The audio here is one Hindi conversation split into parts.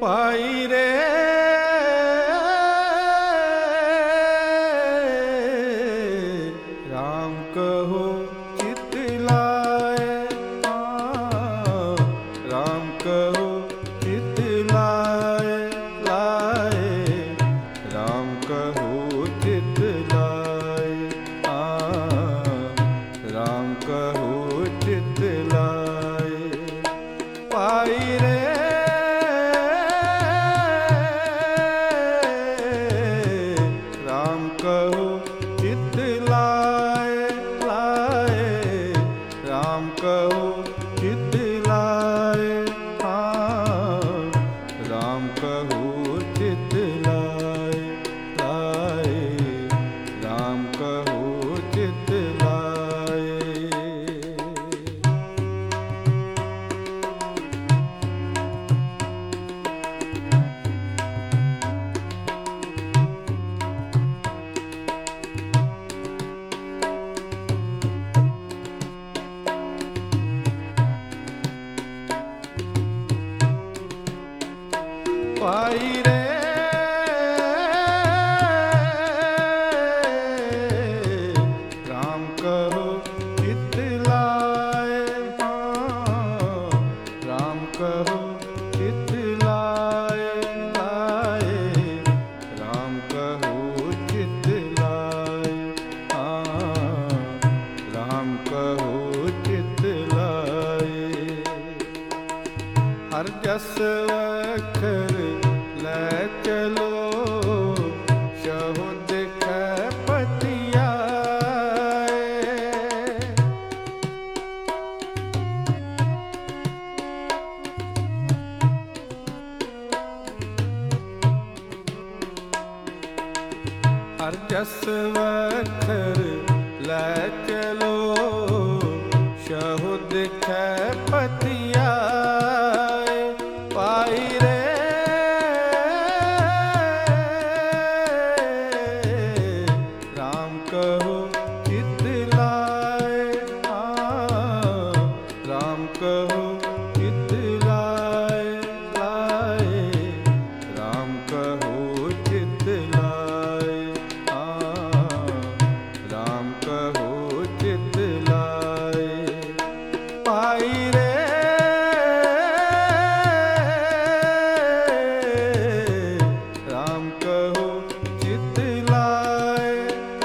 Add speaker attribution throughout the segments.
Speaker 1: पाई रे राम कहो चित लाए, राम कहो चित लाए लाए, राम कहो चित लाए, राम कहो चित लाए। पाई रे राम कहो चित लाए लाए, राम कहो चित लाए, राम कहो चित लाए लाए, राम कहो चित लाए। पाई रे राम कहो चित लाए, राम कहो चित लाए लाए, राम कहो चित लाए, राम कहो चित लाए। हर जस अखर ले चलो शहुद कै पतियाए, हर जस अखर ले चलो शहुद कै पतियाए। पाई रे राम कहो चित लाए, राम कहो चित लाए लाए, राम कहो चित लाए, राम कहो चित लाए। पाई रे राम कहो चित लाए,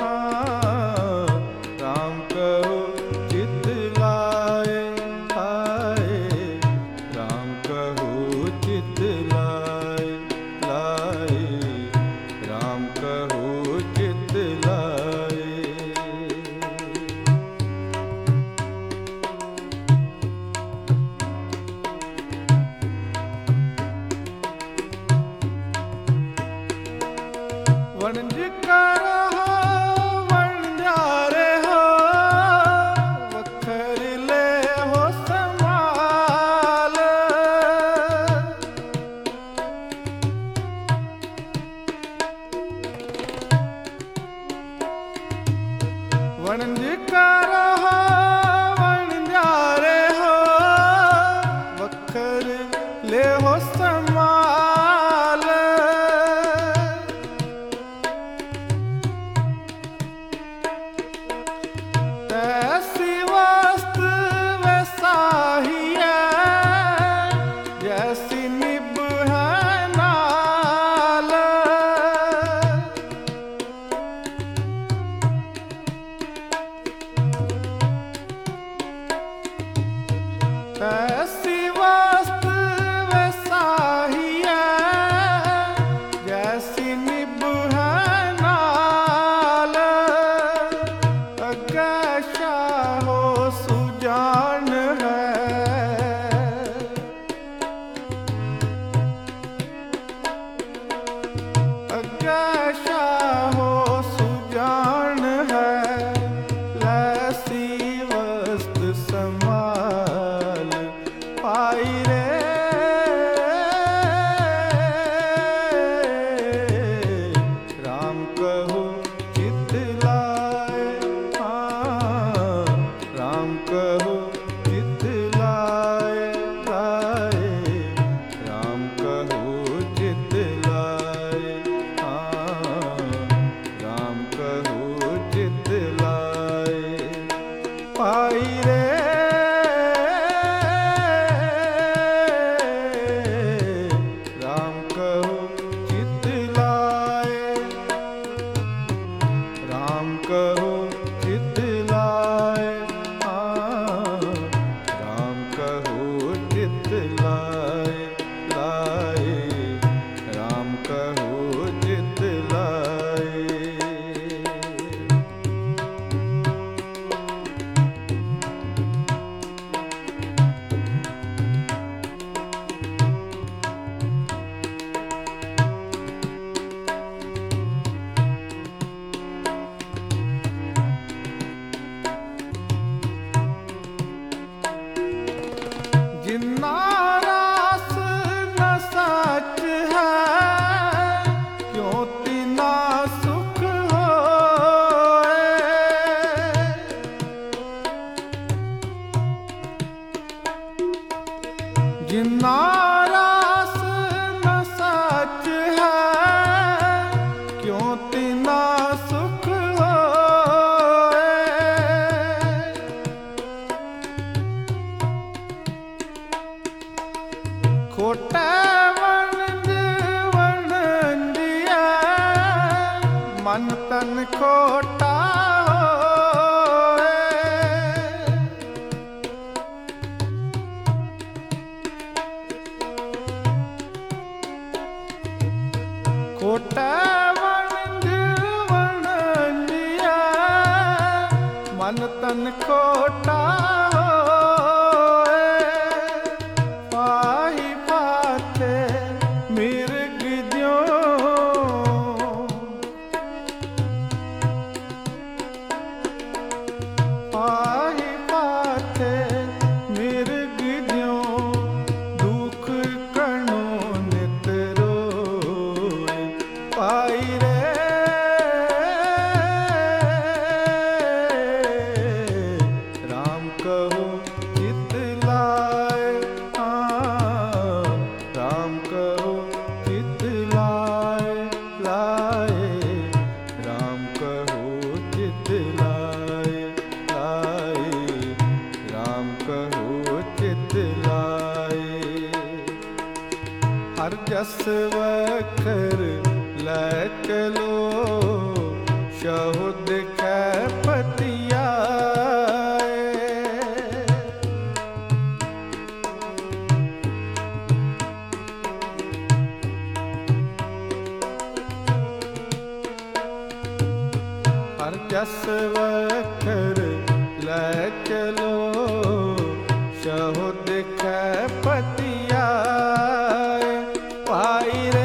Speaker 1: राम कहो चित लाए राम कहो चित लाए लाए, राम कहो चित लाए। वणज कर हो वणजारे हो, वखर ले हो संभाल, वणज कर हो वणजारे हो, वखर ले हो संभाल। तैसी वस्त वैसा ही है, जैसी निभ है नाल, तैसी वस्त वैसा ही है, जैसी निभ है नाल। अगैशा हो सुजान है, खोटा वणंज वणंजिया मन तन खोटा होए। खोटा वणंज वणंजिया मन तन खोटा होए। पाही पाते मिर्ग ज्यों पाही पाते मिर्ग ज्यों दुख कणो नित रोए। पाई रे राम कहो चित लाए। हाँ राम कहो चित लाए लाए। राम कहो चित लाए लाए। राम कहो चित लाए। हर जस वखर लै चलो शहुद कै पतियाए। हर जस वखर लै चलो शहुद कै पतियाए। पाई रे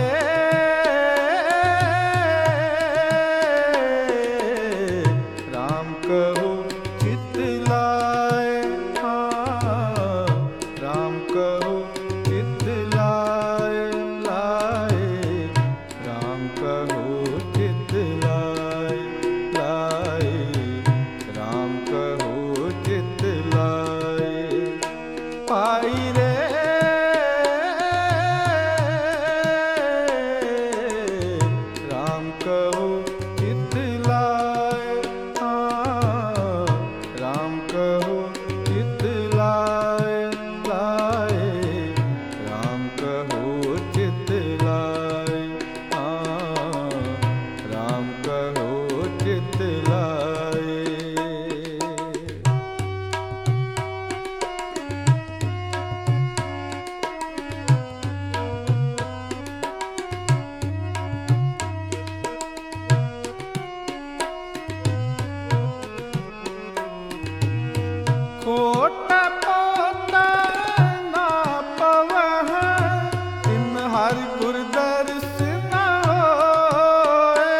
Speaker 1: राम कहो चित लाए। हाँ राम कहो चित लाए लाए। राम कहो चित लाए लाए। राम कहो चित लाए। पाई रे राम कहो चित लाए। हाँ राम कहो चित लाए लाए। राम कहो चित लाए। हाँ राम कहो चित लाए। खोटा पोता ना पवह तिन हरि गुर दर्श न होए।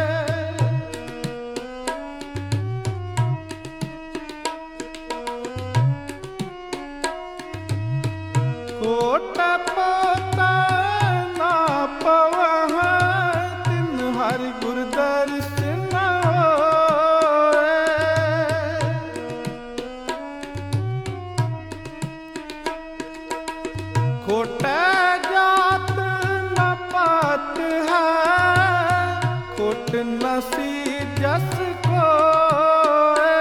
Speaker 1: खोटा पोता ना पवह तिन हरि गुर दर्श न होए। खोटा जात न पात है खोट न सी जस कोए।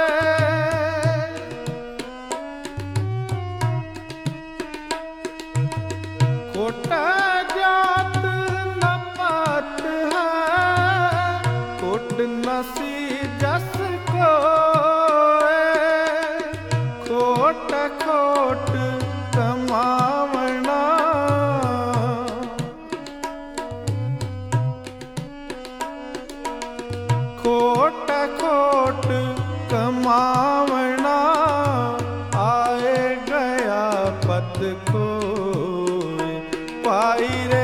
Speaker 1: खोटा जात न पात है खोट न सी जस कोए। खोट खोट कमावना खोट खोट कमावना आए गया पत खोए। पाई रे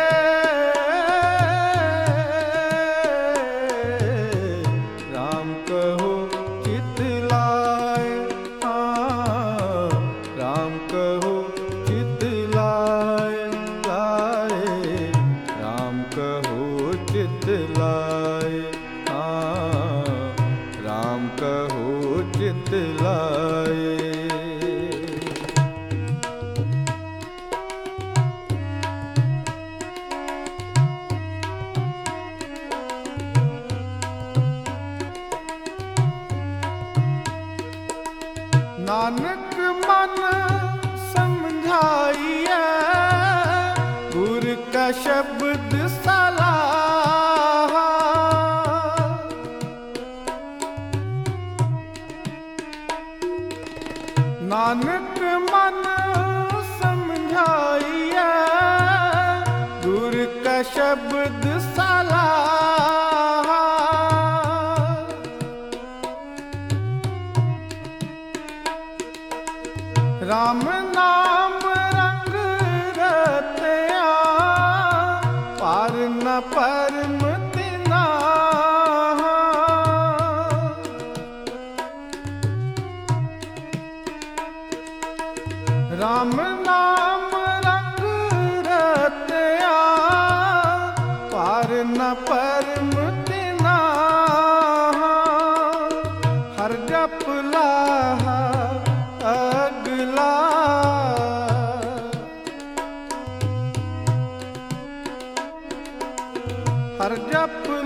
Speaker 1: राम कहो चित लाए। हाँ राम कहो चित लाए लाए। राम कहो चित लाए। हाँ राम कहो चित लाए। शब्द सलाहा, नानक मन समझाइए गुरु का शब्द सलाहा। राम नाम रंग रतया, पार न परम तिना। राम नाम रंग रतया, पार न परम तिना। हर जप लाहा अगला, हर जप